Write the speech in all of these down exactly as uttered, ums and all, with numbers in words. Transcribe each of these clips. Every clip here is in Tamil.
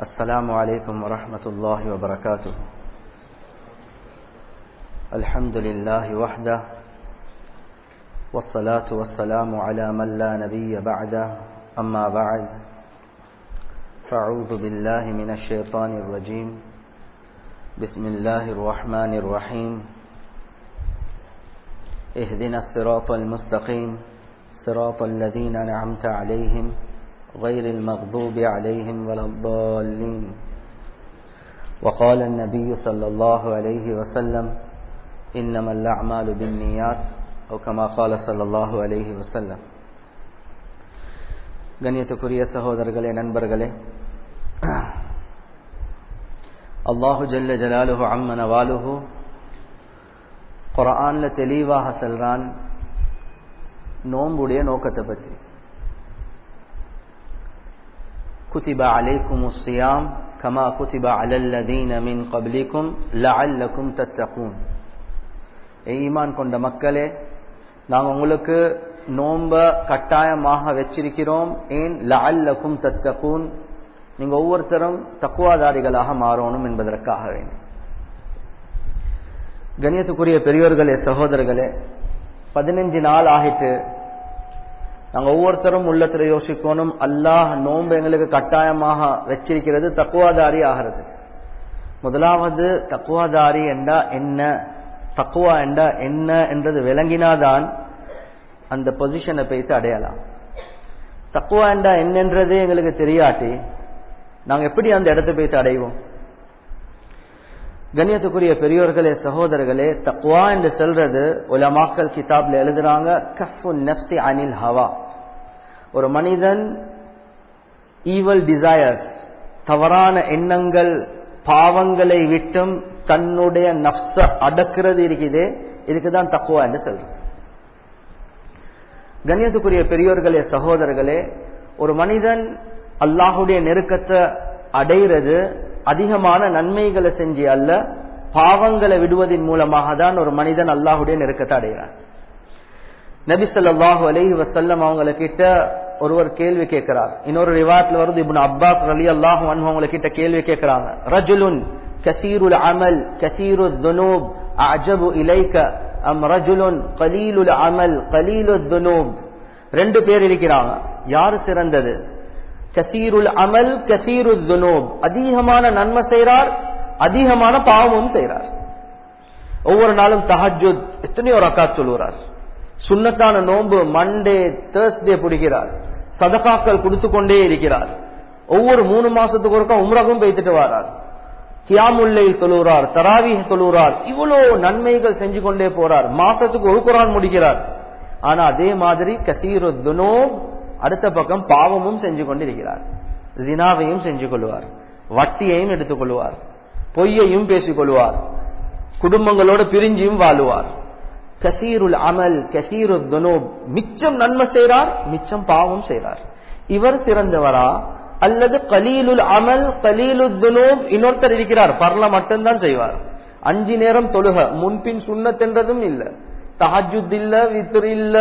السلام عليكم ورحمة الله وبركاته. الحمد لله وحده والصلاة والسلام على من لا نبي بعده. أما بعد، فأعوذ بالله من الشيطان الرجيم. بسم الله الرحمن الرحيم. اهدنا الصراط المستقيم صراط الذين أنعمت عليهم غير المغضوب عليهم ولا الضالين. وقال النبي صلى الله عليه وسلم: إنما الأعمال بالنيات، أو كما قال صلى الله عليه وسلم. கண்ணியத்துக்குரிய சகோதரர்களே, நண்பர்களே, அல்லாஹு ஜல்ல ஜலாலுஹு அம்ம நவாலுஹு குர்ஆன்ல தெளிவாக சொல்றான் நோம்புடைய நோக்கத்தை பற்றி. كتب عليكم الصيام كما كتب على الذين من قبلكم لعلكم تتقون. ஈமான் கொண்ட மக்களே, நாங்கள் உங்களுக்கு நோம்ப கட்டாயமாக வச்சிருக்கிறோம். ஏன்? லஅல்லக்கும் தத்தகூன், நீங்க ஒவ்வொருத்தரும் தக்குவாதாரிகளாக மாறணும் என்பதற்காக வேண்டும். கண்ணியத்துக்குரிய பெரியோர்களே, சகோதரர்களே, பதினஞ்சு நாள் ஆகிட்டு நாங்க ஒவ்வொருத்தரும் உள்ளத்துல யோசிக்கணும், அல்லாஹ் நோன்பு எங்களுக்கு கட்டாயமாக வச்சிருக்கிறது தக்குவாதாரி ஆகிறது. முதலாவது தக்குவாதாரி என்றா என்ன, தக்குவா என்றா என்ன என்றது விளங்கினாதான் அந்த பொசிஷனை போய்த்து அடையலாம். தக்குவா என்றா என்னன்றதே எங்களுக்கு தெரியாட்டி நாங்க எப்படி அந்த இடத்தை போய்த்து அடைவோம்? கண்ணியத்துக்குரிய பெரியோர்களே, சகோதரர்களே, தக்வா என்று சொல்றது உலமாக்கள் கிதாப்ல எழுதுறாங்க, கஃபுன் நஃப்ஸி அனில் ஹவா. ஒரு மனிதன் ஈவல் டிசையர்ஸ், தவறான எண்ணங்கள், பாவங்களை விட்டும் தன்னுடைய நஃப்ஸ அடக்கிறது இருக்குதே, இதுக்குதான் தக்வா என்று சொல்றது. கண்ணியத்துக்குரிய பெரியோர்களே, சகோதரர்களே, ஒரு மனிதன் அல்லாஹுடைய நெருக்கத்தை அடைகிறது அதிகமான நன்மைகளை செஞ்சு அல்ல, பாவங்களை விடுவதன் மூலமாக தான் ஒரு மனிதன் அல்லாஹுடைய நெருக்கத்தை அடைகிறான். நபி ஸல்லல்லாஹு அலைஹி வஸல்லம் அவங்கள கிட்ட ஒருவர் கேள்வி கேட்கிறார். இன்னொரு ரிவாயத்துல வருது, இப்னு அப்பாஸ் ரலியல்லாஹு அன்ஹு அவங்கள கிட்ட கேள்வி கேட்கிறாங்க, ரஜுலுன் கஸீருல் அமல் கஸீருத் துனூப் அஅஜபு இலைக அம் ரஜுலுன் கலீலுல் அமல் கலீலுத் துனூப். ரெண்டு பேர் இருக்கிறாங்க, யார் சிறந்தது? கசீருல் அமல் கசீருத் துனூப், அதிகமான நன்மை செய்றார், அதிகமான பாவமும் செய்றார். ஒவ்வொரு நாளும் தஹஜ்ஜுத் எத்தனையோ ரக்காத் சொல்லுறார், சுன்னத்தான நோன்பு மண்டே தேர்ஸ்டே பிடிக்கிறார், சதகாக்கள் கொடுத்து கொண்டே இருக்கிறார், ஒவ்வொரு மூணு மாசத்துக்கு ஒருக்கா உம்ரகும் பேசிட்டு வரார், கியாமுல்லை தொழுறார், தராவீஹ் தொழுறார், இவ்வளவு நன்மைகள் செஞ்சு கொண்டே போறார், மாசத்துக்கு ஒரு குர்ஆன் முடிக்கிறார். ஆனா அதே மாதிரி கசீருத் துனூப், அடுத்த பக்கம் பாவமும் செஞ்சு கொண்டிருக்கிறார். ஜினாவையும் செஞ்சு கொள்வார், வட்டியையும் எடுத்துக் கொள்வார், பொய்யையும் பேசிக் கொள்வார், குடும்பங்களோடு பிரிஞ்சியும் வாழுவார். கசீருல் அமல் கசீருத் துனூப், மிச்சம் நன்மை செய்றார், மிச்சம் பாவம் செய்றார். இவர் சிறந்தவரா? அல்லது கலீலுல் அமல் கலீலுத் துனூப் இன்னொருத்தர் இருக்கிறார், பர்ல மட்டும்தான் செய்வார், அஞ்சு நேரம் தொழுக, முன்பின் சுன்னத் என்றதும் இல்ல, தஹஜ்ஜுத் இல்ல, வித்ர் இல்ல,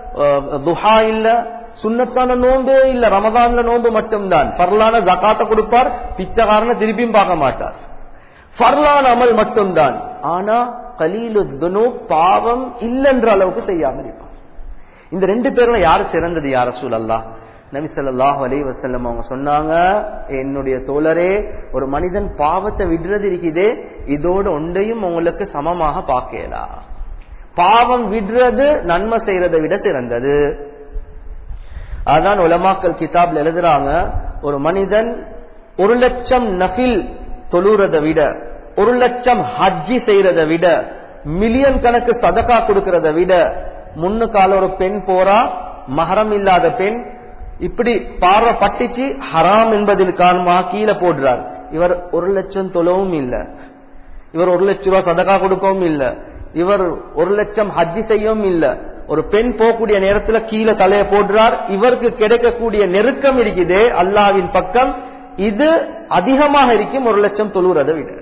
துஹா இல்ல, சுன்னத்தான நோன்பே இல்ல, ரமதான்ல நோன்பு மட்டும்தான், பர்லான ஜகாத்தை கொடுப்பார், பிச்சைக்காரனை திருப்பியும் பார்க்க மாட்டார், பர்லான அமல் மட்டும்தான். ஆனா கலீலுத் துனூப், பாவம் இல்லைன்ற அளவுக்கு செய்யாமல் இருப்பார். இந்த ரெண்டு பேர்ல யாரு சிறந்தது யா ரசூலல்லாஹ்? நபி ஸல்லல்லாஹு அலைஹி வஸல்லம் அவங்க சொன்னாங்க, என்னுடைய தோழரே, ஒரு மனிதன் பாவத்தை விடுறது இருக்குதே, இதோட ஒன்றையும் உங்களுக்கு சமமாக பார்க்கலாம். பாவம் விடுறது நன்மை செய்யறதை விட சிறந்தது. அதான் உலமாக்கள் கிதாப்ல எழுதுறாங்க, ஒரு மனிதன் ஒரு லட்சம் நஃபில் தொழுறதை விட, ஒரு லட்சம் ஹஜ்ஜி செய்யறதை விட, மில்லியன் கணக்கு சதகா கொடுக்கறத விட, முன்னுக்கால ஒரு பெண் போறா, மஹரம் இல்லாத பெண், இப்படி பார்வை பட்டிச்சு ஹராம் என்பதில் காரணமாக கீழே போடுறார். இவர் ஒரு லட்சம் தொழவும் இல்ல, இவர் ஒரு லட்சம் ரூபாய் சதகா கொடுக்கவும் இல்ல, இவர் ஒரு லட்சம் ஹஜ்ஜி செய்யவும் இல்ல, ஒரு பெண் போகக்கூடிய நேரத்துல கீழே தலையை போடுறார். இவருக்கு கிடைக்கக்கூடிய நெருக்கம் இருக்குதே அல்லாஹ்வின் பக்கம், இது அதிகமாக இருக்கும் ஒரு லட்சம் தொழுறதை விட.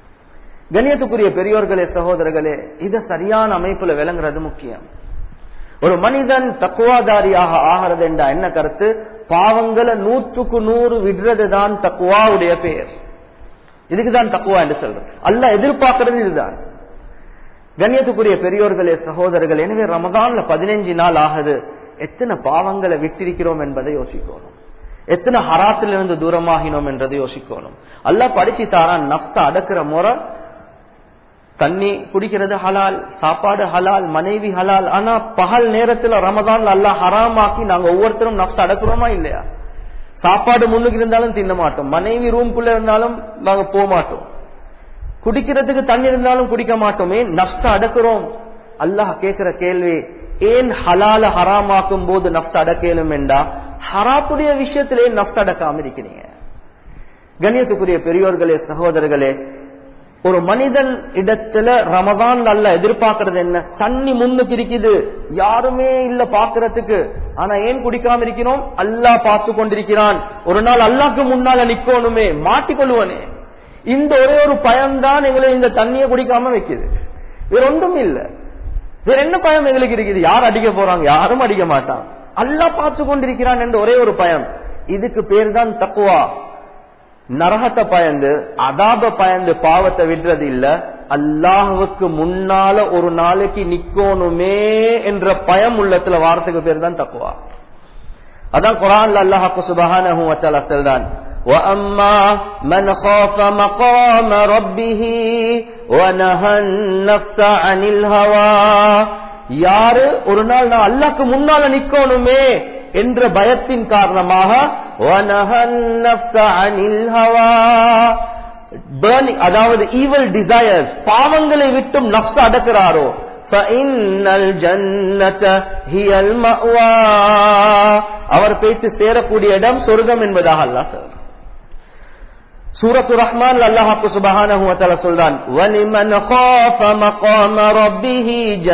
கண்ணியத்துக்குரிய பெரியோர்களே, சகோதரர்களே, இத சரியான அமைப்புல விளங்குறது முக்கியம். ஒரு மனிதன் தக்குவாதாரியாக ஆகிறது என்ற என்ன கருத்து? பாவங்களை நூற்றுக்கு நூறு விடுறதுதான் தக்குவாவுடைய பெயர். இதுக்குதான் தக்குவா என்று சொல்றது. அல்லாஹ் எதிர்பார்க்கிறது இதுதான். கண்ணியத்துக்குரிய பெரியோர்களே, சகோதரர்கள், எனவே ரமதான்ல பதினைஞ்சு நாள் ஆகுது. எத்தனை பாவங்களை விட்டிருக்கிறோம் என்பதை யோசிக்கணும். எத்தனை ஹராத்திலிருந்து தூரமாகினோம் என்றதை யோசிக்கணும். அல்லாஹ் படிச்சு தாரான் நஃப்ஸ அடக்குற முறை. தண்ணி குடிக்கிறது ஹலால், சாப்பாடு ஹலால், மனைவி ஹலால். ஆனா பகல் நேரத்துல ரமதான்ல அல்லாஹ் ஹராமாக்கி நாங்க ஒவ்வொருத்தரும் நஃப்ஸ அடக்குறோமா இல்லையா? சாப்பாடு முன்னுக்கு இருந்தாலும் தின்ன மாட்டோம், மனைவி ரூம்குள்ள இருந்தாலும் நாங்க போக மாட்டோம், குடிக்கிறதுக்கு தண்ணி இருந்தாலும் குடிக்க மாட்டோமே, நஃப்ஸ அடக்குறோம். அல்லாஹ் கேட்கிற கேள்வி, ஏன் ஹலால ஹராமாக்கும் போது நஃப்ஸ அடக்கலும் என்றா ஹராத்துடைய விஷயத்திலே நஃப்ஸ அடக்காம இருக்கிறீங்க? கண்ணியத்துக்குரிய பெரியோர்களே, சகோதரர்களே, ஒரு மனிதன் இடத்துல ரமதான் அல்ல எதிர்பார்க்கறது என்ன? தண்ணி முன்னுக்கு இருக்குது, யாருமே இல்ல பாக்குறதுக்கு. ஆனா ஏன் குடிக்காம இருக்கிறோம்? அல்லாஹ் பார்த்து கொண்டிருக்கிறான். ஒரு நாள் அல்லாஹ்க்கு முன்னால நிக்கணுமே, மாட்டிக்கொள்ளுவனே. இந்த ஒரே ஒரு பயம்தான் எங்களை இந்த தண்ணியை குடிக்காம வைக்குது. வேற ஒன்றும் இல்ல. வேற என்ன பயம் எங்களுக்கு இருக்குது? யார் அடிக்க போறாங்க? யாரும் அடிக்க மாட்டான். அல்லாஹ் பார்த்து கொண்டிருக்கிறான் என்ற ஒரே ஒரு பயம். இதுக்கு பேர் தான் தக்குவா. நரகத்தை பயந்து, அதாப பயந்து பாவத்தை விடுறது இல்ல, அல்லாஹுக்கு முன்னால ஒரு நாளைக்கு நிக்கணுமே என்ற பயம் உள்ளத்துல வாரத்துக்கு பேர் தான் தக்குவா. அதான் குர்ஆன்ல அல்லாஹ் சுப்ஹானஹு வ தஆலா சொல்றான், وَأَمَّا مَنْ خَافَ مَقَامَ رَبِّهِ وَنَهَى النَّفْسَ عَنِ الْهَوَى. யாரு ஒரு நாள் நான் அல்லாஹ்க்கு முன்னால நிக்கணுமே என்ற பயத்தின் காரணமாக وَنَهَى النَّفْسَ عَنِ الْهَوَى, அதாவது ஈவல் டிசையர்ஸ், பாவங்களை விட்டும் நஃப்ஸ அடக்குறாரோ, فَإِنَّ الْجَنَّةَ هِيَ الْمَأْوَى, அவர் பேசி சேரக்கூடிய இடம் சொர்க்கம் என்பதாக அல்லாஹ் சொல்றான். சூரத்து ரஹ்மான் அல்லாஹ் சுப்ஹானஹு வ தஆலா சொல்றான், وَلِمَنْ خَافَ مَقَامَ رَبِّهِ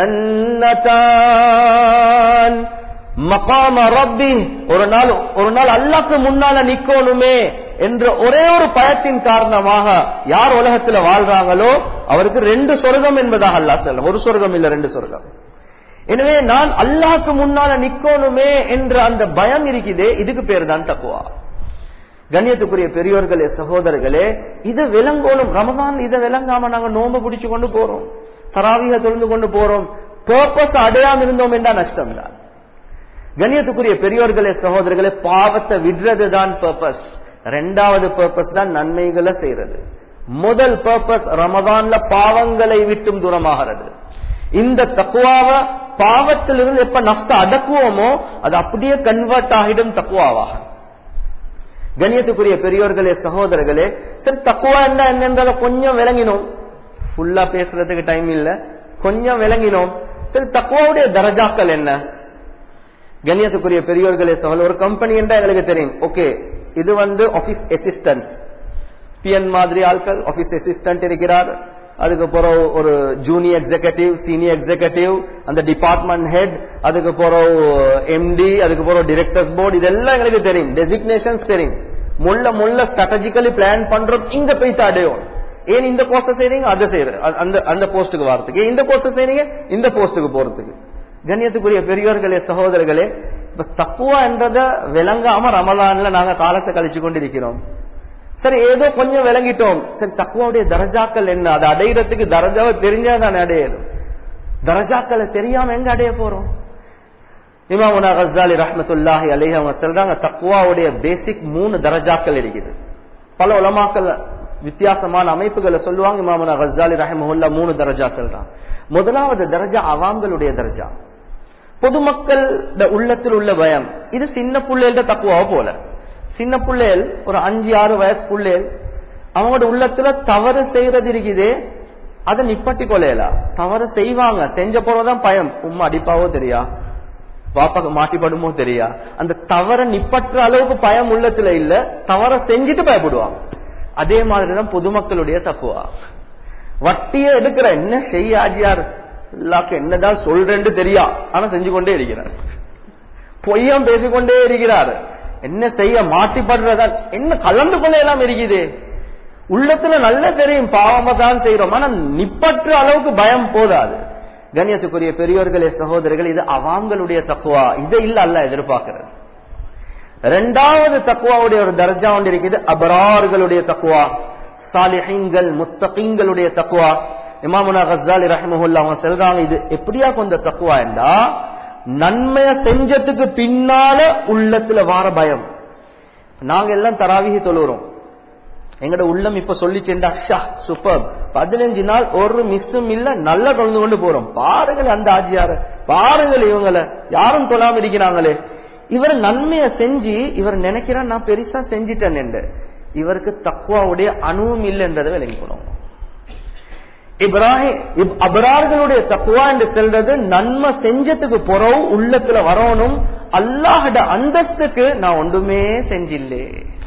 جَنَّتَانِ. மகாம ரப்பி, ஒரு நாள் ஒரு நாள் அல்லாஹ்க்கு முன்னால நிக்கணுமே என்ற ஒரே ஒரு பயத்தின் காரணமாக யார் உலகத்துல வாழ்றாங்களோ அவருக்கு ரெண்டு சொர்க்கம் என்பதாக அல்லாஹ் சொல்றான். ஒரு சொர்க்கம் இல்ல, ரெண்டு சொர்க்கம். எனவே நான் அல்லாஹ்க்கு முன்னால நிக்கணுமே என்ற அந்த பயம் இருக்குதே, இதுக்கு பேர் தான் தக்வா. கண்ணியத்துக்குரிய பெரியோர்களே, சகோதரர்களே, இதை விளங்கணும். ரமதான் இதை விளங்காம நாங்க நோன்பு பிடிச்சு கொண்டு போறோம், தராவீஹ தொழுந்து கொண்டு போறோம், பர்பஸ் அடையாம இருந்தோம் என்றா நஷ்டம் தான். கண்ணியத்துக்குரிய பெரியோர்களே, சகோதரர்களே, பாவத்தை விடுறது தான் பர்பஸ். ரெண்டாவது பர்பஸ் தான் நன்மைகளை செய்யறது. முதல் பர்பஸ் ரமதான்ல பாவங்களை விட்டும் தூரமாகிறது. இந்த தக்வாவை பாவத்திலிருந்து எப்ப நஃப்ஸ அடக்குவோமோ அது அப்படியே கன்வெர்ட் ஆகிடும் தக்வாவாக. கண்ணியத்துக்குரிய பெரியோர்களே, சகோதரர்களே, சரி தக்வா என்ன என்னன்றத கொஞ்சம் விளங்கினோம். ஃபுல்லா பேசுறதுக்கு டைம் இல்ல, கொஞ்சம் விளங்கினோம். சரி தக்வாவுடைய தரஜாக்கள் என்ன? கண்ணியத்துக்குரிய பெரியோர்களே, சகோதரர், ஒரு கம்பெனி என்றா எங்களுக்கு தெரியும். ஓகே, இது வந்து ஆபீஸ் அசிஸ்டன்ட், பிஎன் மாதிரி ஆட்கள் ஆபீஸ் அசிஸ்டன்ட் இருக்கிறார். அதுக்கப்புறம் ஒரு ஜூனியர் எக்ஸிகூட்டிவ், சீனியர் எக்ஸிகூட்டிவ், அந்த டிபார்ட்மெண்ட் ஹெட், அதுக்கப்புறம் எம்டி, அதுக்கப்புறம் டைரக்டர்ஸ் போர்டு, இதெல்லாம் எங்களுக்கு தெரியும். டெசிக்னேஷன்ஸ் தெரியும். முள்ள முள்ள ஸ்ட்ராட்டஜிக்கலி பிளான் பண்றோம். இங்க போய் அடையும். ஏன் இந்த போஸ்ட செய்றீங்க, அதை செய்யற அந்த அந்த போஸ்டுக்கு வரதுக்கு, இந்த போஸ்ட செய்றீங்க இந்த போஸ்டுக்கு போறதுக்கு. கண்ணியத்துக்குரிய பெரியோர்களே, சகோதரர்களே, இப்ப தக்குவா என்றத விளங்காம ரமலான்ல நாங்க காலத்தை கழிச்சு கொண்டிருக்கிறோம். சரி, ஏதோ கொஞ்சம் விளங்கிட்டோம். சரி, தக்குவாவுடைய தரஜாக்கள் என்ன? அதை அடையிறதுக்கு தரஜாவை தெரிஞ்சாதான் அடையணும். தரஜாக்களை தெரியாம எங்க அடைய போறோம்? இமாமுனா கஸ்ஸாலி ரஹ்மத்துல்லாஹி அலைஹி அவங்க சொல்றாங்க, தக்குவாவுடைய பேசிக் மூணு தரஜாக்கள் இருக்குது. பல உலமாக்கள் வித்தியாசமான அமைப்புகளை சொல்லுவாங்க. இமாமுனா கஸ்ஸாலி ரஹ்மஹுல்லா மூணு தரஜா சொல்றாங்க. முதலாவது தரஜா அவாம்களுடைய தரஜா, பொதுமக்கள் உள்ளத்தில் உள்ள பயம். இது சின்ன புள்ளைகள தக்குவாவை போல. சின்ன புள்ளைகள் ஒரு அஞ்சு ஆறு வயசு புள்ளைகள், அவங்களோட உள்ளத்துல தவறு செய்யறது இருக்குது, அதை நிப்பட்டி கொள்ளையலாம். தவறு செய்வாங்க, செஞ்ச போறதான் பயம். உம்மா அடிப்பாவோ தெரியா, பாப்பாக்கு மாட்டிப்படுமோ தெரியா, அந்த தவறை நிப்பற்ற அளவுக்கு பயம் உள்ளத்துல இல்ல, தவற செஞ்சுட்டு பயப்படுவாங்க. அதே மாதிரிதான் பொதுமக்களுடைய தக்குவா. வட்டிய எடுக்கிற என்ன செய்ய ஆஜியார் எல்லாருக்கும் என்னதான் சொல்றேன்னு தெரியா, ஆனா செஞ்சு கொண்டே இருக்கிறார். பொய்யம் பேசிக்கொண்டே இருக்கிறார். என்ன செய்ய மாட்டிப்படுறதா, என்ன கலந்து கொள்ள எல்லாம் இருக்குது. உள்ளத்துல நல்ல தெரியும் பாவமா தான் செய்யறோம், ஆனா நிப்பற்ற அளவுக்கு பயம் போதாது. கண்ணியத்துக்குரிய பெரியோர்களே சகோதரர்கள், இது அவாங்களுடைய தக்குவா. இதை இல்ல அல்லாஹ் எதிர்பார்க்கிறது. இரண்டாவது தக்குவாவுடைய ஒரு தர்ஜா ஒன்று இருக்குது, அபரார்களுடைய தக்குவா, சாலிஹீன்கள் முத்தகீன்களுடைய தக்குவா. இமாமுனா கஸ்ஸாலி ரஹ்மஹுல்லாஹ் அவங்க சொல்றாங்க, இது எப்படியா கொஞ்ச தக்குவா என்றா நன்மைய செஞ்சதுக்கு பின்னால உள்ளத்துல வார பயம். நாங்க எல்லாம் தராவிஹி தொழுறோம், எங்கட உள்ளம் இப்ப சொல்லிச்சேன்டா ஷா சூப்பர், பதினஞ்சு நாள் ஒரு மிஸ்ஸும் இல்ல, நல்லா தொழுந்து கொண்டு போறோம். பாருங்கள் அந்த ஆஜியார, பாருங்கள் இவங்களை யாரும் தொழாம இருக்கிறாங்களே. இவர் நன்மைய செஞ்சு இவர் நினைக்கிறார் நான் பெருசா செஞ்சிட்டேன் என்று. இவருக்கு தக்வாவுடைய அணுவும் இல்லைன்றதை விளங்கிக்கணும். இப்ராஹிம் அபரார்களுடைய தக்வா என்று சொல்றது நன்மை செஞ்சதுக்கு பிறகு உள்ளத்துல வரணும், அல்லாஹ்ட அந்தஸ்துக்கு நான் ஒன்றுமே செஞ்சில்லே,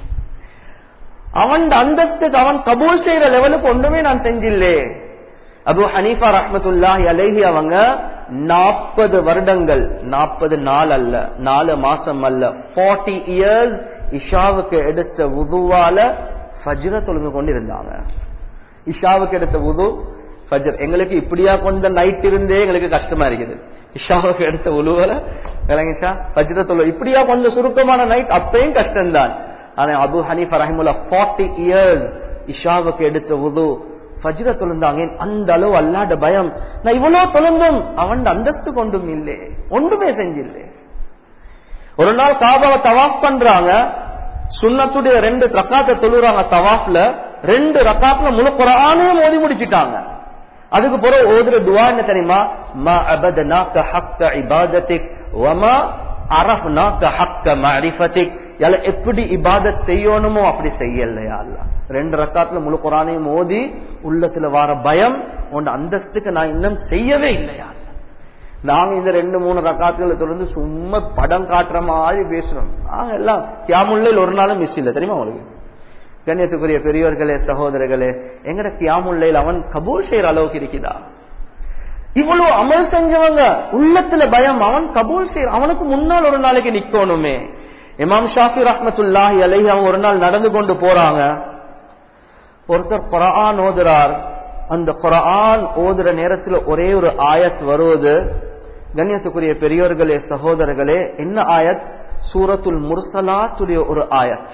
அவன் அந்தஸ்துக்கு அவன் கபூல் செய்யற லெவலுக்கு ஒன்றுமே நான் செஞ்சில்லே. அபு ஹனீஃபா ரஹ்மத்துல்லாஹி அலைஹி அவங்க நாற்பது வருடங்கள், நாற்பது நாள் அல்ல, நாலு மாசம் அல்ல, நாற்பது இயர்ஸ் இஷாவுக்கு எடுத்த வுதுவால ஃபஜ்ர தொழுது கொண்டு இருந்தாங்க. இஷாவுக்கு எடுத்த வுது ஃபஜ்ர். எங்களுக்கு இப்படியா கொஞ்சம் நைட் இருந்தே எங்களுக்கு கஷ்டமா இருக்குது. இஷாவுக்கு எடுத்த உழுவல விளங்கிச்சா ஃபஜ்ர தொழு இப்படியா கொஞ்சம் சுருக்கமான நைட், அப்பயும் கஷ்டம்தான். ஆனா அபு ஹனீஃபா ரஹிமஹுல்லாஹ் நாற்பது இயர்ஸ் இஷாவுக்கு எடுத்த வுது ஃபஜ்ர தொழுந்தாங்க. அந்த அளவு அல்லாஹ்ட பயம். நான் இவ்வளவு தொழுந்தும் அவன் அந்தஸ்து கொண்டும் இல்லை, ஒன்றுமே செஞ்சில்லை. ஒரு நாள் காபாவை தவாஃப் பண்றாங்க, சுன்னத்துடைய ரெண்டு ரக்காத்தை தொழுறாங்க தவாஃப்ல, ரெண்டு ரக்காத்துல முழு குர்ஆனையும் ஓதி முடிச்சிட்டாங்க. அதுக்கு பிறகு ஓதுற துஆ என்ன தெரியுமா? மா அபதனாக ஹக்க இபாதத்திக் வமா அரஃப்னாக ஹக்க மஅரிஃபத்திக். யால எப்படி இபாதத் செய்யணுமோ அப்படி செய்யலையா அல்லாஹ். ரெண்டு ரக்காத்துல முழு குர்ஆனையும் ஓதி உள்ளத்துல வர பயம், உன் அந்தஸ்துக்கு நான் இன்னும் செய்யவே இல்லையா. நாங்க இந்த ரெண்டு மூணு ரக்காத்துகளை தொடர்ந்து சும்மா படம் காட்டுற மாதிரி பேசுறோம். நாங்க எல்லாம் கியாமுல்லைல் ஒரு நாளும் மிஸ் இல்லை தெரியுமா உங்களுக்கு. கண்ணியத்துக்குரிய பெரியவர்களே சகோதரர்களே, எங்கட கியாமுல்லைல் அவன் கபூல் செய்யற அளவுக்கு இருக்குதா? இவ்வளவு அமல் செஞ்சவங்க உள்ளத்துல பயம், அவன் கபூல் செய்யற, அவனுக்கு முன்னால் ஒரு நாளைக்கு நிக்கணுமே. இமாம் ஷாஃபி ரஹ்மத்துல்லாஹி அலைஹி அவங்க ஒரு நாள் நடந்து கொண்டு போறாங்க, ஒருத்தர் குர்ஆன் ஓதுறார். அந்த குர்ஆன் ஓதுற நேரத்தில் ஒரே ஒரு ஆயத் வருவது. கண்ணியத்துக்குரிய பெரியோர்களே சகோதரர்களே, என்ன ஆயத்? சூரத்துல் முர்சலாத்துடைய ஒரு ஆயத்.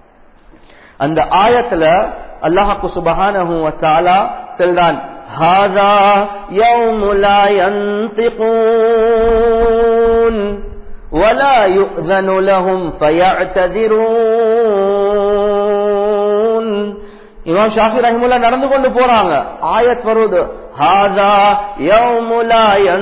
அந்த ஆயத்துல அல்லாஹ் சுப்ஹானஹு வ தஆலா சொல்றான், ஹாதா யௌமு லா யன்திகூன் வலா யுஅذனு லஹும் ஃபயஅ்ததிரூன். இமாம் ஷாஃபி ரஹிமஹுல்லாஹ் நடந்து கொண்டு போறாங்க, ஆயத் வருது, ஹாதா யௌமு லா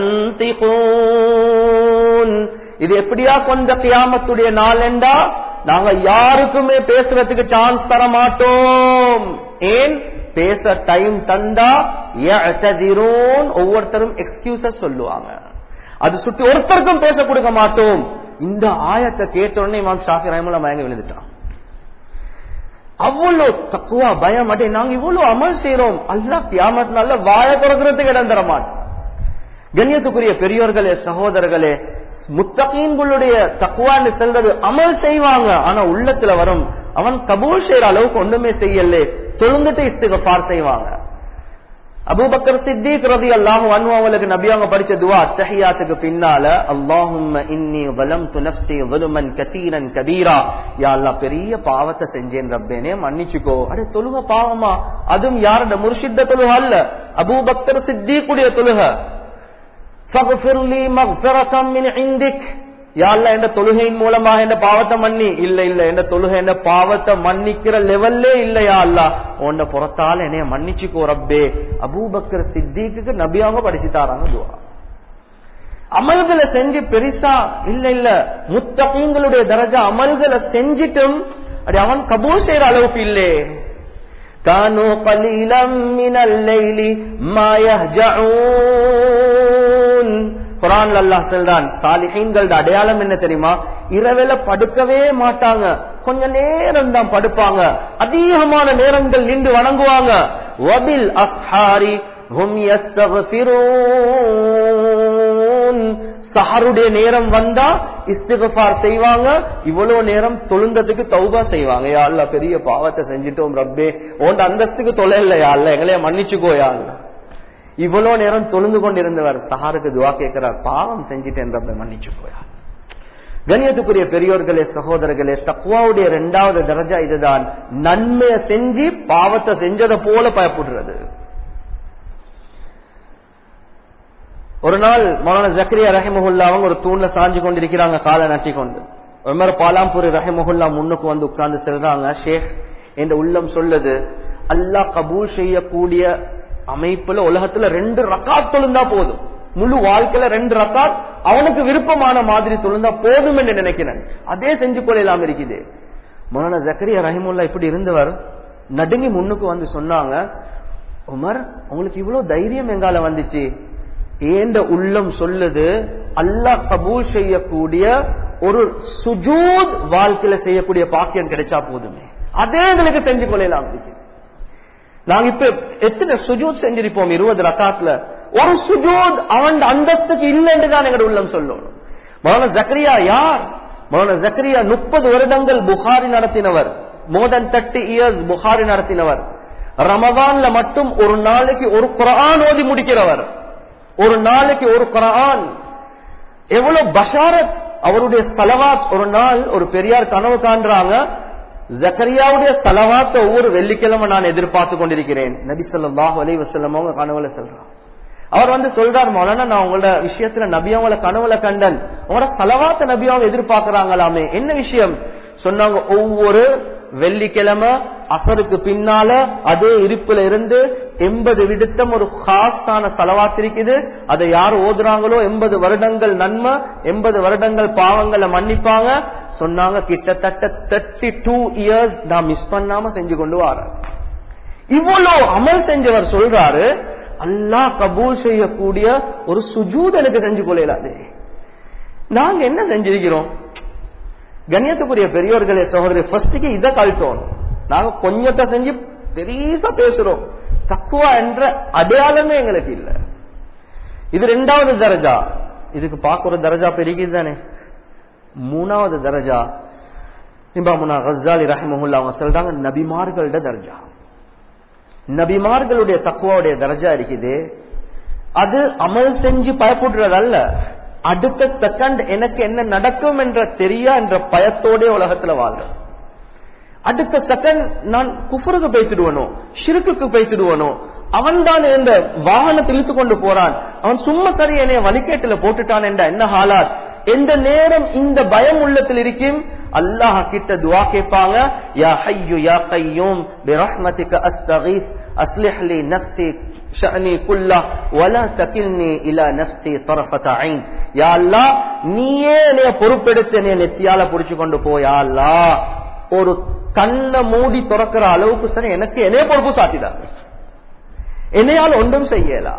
யன்திகூன். இது எப்படியா கொஞ்ச கியாமத்துடைய நாள் என்றா நாங்க யாருக்குமே பேசுறதுக்கு சான்ஸ் தர மாட்டோம். ஏன்? பேச டைம் தந்தா யஅ்ததிரூன், ஒவ்வொருத்தரும் எக்ஸ்கியூஸஸ் சொல்லுவாங்க. அது சுத்தி ஒருத்தருக்கும் பேச கொடுக்க மாட்டோம். இந்த ஆயத்தை கேட்ட உடனே இமாம் ஷாஃபி ரஹிமஹுல்லாஹ் மயங்கி விழுந்துட்டான். அவ்வளவு தக்குவா பயம். அடே நாங்க இவ்வளவு அமல் செய்யறோம், அல்லாஹ் கியாமத் நாள்ல வாய திறக்கிறதுக்கு இடம் தர மாட்டோம். கண்ணியத்துக்குரிய பெரியோர்களே சகோதரர்களே, முத்தகீன்களுடைய தக்குவான்னு சொல்றது அமல் செய்வாங்க, ஆனா உள்ளத்துல வரும் அவன் கபூல் செய்யற அளவுக்கு ஒண்ணுமே செய்யல, தொழுந்துட்டு இஸ்திக்ஃபார் செய்வாங்க. அபூபக்கர் சித்திக் ரலியல்லாஹு அன்ஹு அவங்களுக்கு நபி அவங்க படிச்ச துஆ தஹியாத்துக்கு பின்னால, அல்லாஹும்ம இன்னி ஸலம்து நஃப்ஸி ஸுல்மன் கஸீரன் கபீரா. யா அல்லாஹ் பெரிய பாவத்தை செஞ்சேன் ரப்பேனே மன்னிச்சுக்கோ. அட தொழுக பாவமா? அதுவும் யாரோட? முர்ஷித தொழுக அல்ல, அபூபக்கர் சித்திக்குடைய தொழுக. ஃபக்ஃபிர் லீ மக்ஃபிரதம் மின் இன்திக். யா அல்லாஹ் என்ற தொழுகையின் மூலமா என்ற பாவத்தை மன்னி. இல்ல இல்ல, என்ற தொழுகை என்ற பாவத்தை மன்னிக்கிற லெவல்லே இல்லையா அல்லாஹ், உன்னை புறத்தால என்னைய மன்னிச்சுக்கோ ரப்பே. அபூபக்கர் சித்திக்கு நபியாக படிச்சு தாராங்க துஆ. அமல்களை செஞ்சு பெருசா இல்ல இல்ல, முத்தகீன்களுடைய தரஜா அமல்களை செஞ்சிட்டும் அது அவன் கபூல் செய்யற அளவுக்கு இல்லே. கானூ கலீலம் மினல் லைலி மா யஹ்ஜஊன். குர்ஆன்ல அல்லாஹ் சொல்றான், சாலிஹீன்களோட அடையாளம் என்ன தெரியுமா? இரவில படுக்கவே மாட்டாங்க, கொஞ்ச நேரம் தான் படுப்பாங்க, அதிகமான நேரங்கள் நின்று வணங்குவாங்க. வபில் அஸ்ஹாரி ஹும் யஸ்தக்ஃபிரூன். சஹருடைய நேரம் வந்தா இஸ்திக்ஃபார் செய்வாங்க, இவ்வளவு நேரம் தொழுந்ததுக்கு தௌபா செய்வாங்க. யா அல்லாஹ் பெரிய பாவத்தை செஞ்சிட்டோம் ரப்பே, உன் அந்தஸ்துக்கு தொலை இல்ல யா அல்லாஹ், எங்களைய மன்னிச்சுக்கோ யா அல்லாஹ். இவ்வளவு நேரம் தொழுந்து கொண்டிருந்தவர் சஹாருக்கு துவா கேட்கிறார், பாவம் செஞ்சிட்டேன் ரப்பே மன்னிச்சு போயார். கண்ணியத்துக்குரிய பெரியோர்களே சகோதரர்களே, தக்வாவுடைய இரண்டாவது தரஜா இதுதான். நன்மையை செஞ்சு பாவத்தை செஞ்சதை போல பயப்படுறது. ஒரு நாள் மௌலானா ஜக்கரியா ரஹிமஹுல்லா அவங்க ஒரு தூண்ல சாஞ்சு கொண்டிருக்கிறாங்க, காலை நட்டி கொண்டு. உமர் பாலாம்பூரி ரஹிமஹுல்லா முன்னுக்கு வந்து உட்கார்ந்து சொல்றாங்க, ஷேக் இந்த உள்ளம் சொல்லுது, அல்லாஹ் கபூல் செய்யக்கூடிய அமைப்புல உலகத்துல ரெண்டு ரக்காத் தொழுந்தா போதும், முழு வாழ்க்கையில ரெண்டு ரக்காத் அவனுக்கு விருப்பமான மாதிரி தொழுந்தா போதும் என்று நினைக்கிறேன், அதே செஞ்சு கொள்ளலாம் இருக்குது. மௌலானா ஜக்கரியா ரஹிமஹுல்லா இப்படி இருந்தவர் நடுங்கி முன்னுக்கு வந்து சொன்னாங்க, உமர் உங்களுக்கு இவ்வளவு தைரியம் எங்கால வந்துச்சு? ஏண்ட உள்ளம் சொல்லுது, அல்லாஹ் கபூல் செய்யக்கூடிய ஒரு சுஜூத் வாழ்க்கையில செய்யக்கூடிய பாக்கியம் கிடைச்சா போதுமே, அதே எங்களுக்கு செஞ்சு கொள்ளலாம். நாங்க இப்ப எத்தனை சுஜூத் செஞ்சிருப்போம் இருபது ரக்காத்துல, ஒரு சுஜூத் அவன் அந்தஸ்துக்கு இல்லைன்னு தான் எங்க உள்ளம் சொல்லணும். மௌலானா ஜக்கரியா யார்? மௌலானா ஜக்கரியா முப்பது வருடங்கள் புகாரி நடத்தினவர், more then thirty years Bukhari நடத்தினவர். ரமதான்ல மட்டும் ஒரு நாளைக்கு ஒரு குர்ஆன் ஓதி முடிக்கிறவர், ஒரு நாளைக்கு ஒரு குர்ஆன். எவ்வளவு பஷாரத் அவருடைய சலவாத். ஒரு நாள் ஒரு பெரியார் கனவு காண்றாங்க, ஜக்கரியாவுடைய சலவாத்தை ஒவ்வொரு வெள்ளிக்கிழமை நான் எதிர்பார்த்து கொண்டிருக்கிறேன். நபி ஸல்லல்லாஹு அலைஹி வஸல்லம் அவங்க கனவுல சொல்றாங்க. அவர் வந்து சொல்றார், மௌலானா நான் உங்களோட விஷயத்துல நபி அவங்கள கனவுல கண்டன், உங்களோட சலவாத்த நபி அவங்க எதிர்பார்க்கிறாங்களாமே, என்ன விஷயம் சொன்னாங்க? ஒவ்வொரு வெள்ளிக்கிழமை அசருக்கு பின்னால அதே இருப்புல இருந்து எண்பது விடுத்தம் ஒரு காசான சலவாத் இருக்குது, அதை யார் ஓதுறாங்களோ எண்பது வருடங்கள் நன்மை, எண்பது வருடங்கள் பாவங்களை மன்னிப்பாங்க சொன்னாங்க. கிட்டத்தட்ட தேர்ட்டி டூ இயர்ஸ் நான் மிஸ் பண்ணாம செஞ்சு கொண்டு வர. இவ்வளவு அமல் செஞ்சவர் சொல்றாரு, அல்லாஹ் கபூல் செய்யக்கூடிய ஒரு சுஜூத் எனக்கு செஞ்சு கொள்ளலாது. நாங்க என்ன செஞ்சிருக்கிறோம்? கண்ணியத்துக்குரிய பெரியோர்களே சகோதரி, ஃபர்ஸ்டுக்கு இதை கழட்டோம். நாங்க கொஞ்சத்தை செஞ்சு பெரியசா பேசுறோம், தக்குவா என்ற அடையாளமே எங்களுக்கு இல்ல. இது ரெண்டாவது தரஜா. இதுக்கு பார்க்க ஒரு தரஜா பெருகிது தானே. மூணாவது தரஜா இமாமுனா கஸ்ஸாலி ரஹிமஹுல்லாஹ் அவங்க சொல்றாங்க, நபிமார்களோட தரஜா. நபிமார்களுடைய தக்குவாவுடைய தரஜா இருக்குது. அது அமல் செஞ்சு பயப்படுறது அல்ல, அடுத்த செகண்ட் எனக்கு என்ன நடக்கும் என்ற தெரியா என்ற பயத்தோட உலகத்துல வாழ்ற. அடுத்த செகண்ட் நான் குஃப்ருக்கு பேசிடுவனோ, ஷிர்க்குக்கு பேசிடுவனோ, அவன் தான் இந்த வாகனத்தை இழுத்து கொண்டு போறான், அவன் சும்மா சரி என்னைய வழிகேட்டுல போட்டுட்டான் என்ற என்ன ஹாலாத். எந்த நேரம் இந்த பயம் உள்ளத்தில் இருக்கும், அல்லாஹ் கிட்ட துஆ கேட்பாங்க, யா ஹய்யு யா கய்யூம் பிரஹ்மதிக அஸ்தகீஸ் அஸ்லிஹ் லி நஃப்ஸி ஷஅனி குல்லஹ் வலா தகில்னி இலா நஃப்ஸி தரஃபத ஐன். யா அல்லாஹ் நீயே என்னைய பொறுப்பெடுத்து என்னைய நெத்தியால புடிச்சு கொண்டு போ. யா அல்லாஹ் ஒரு கண்ணை மூடி திறக்கிற அளவுக்கு சரி எனக்கு என்னைய பொறுப்பு சாட்டிடாங்க, என்னையால் ஒன்றும் செய்யலாம்.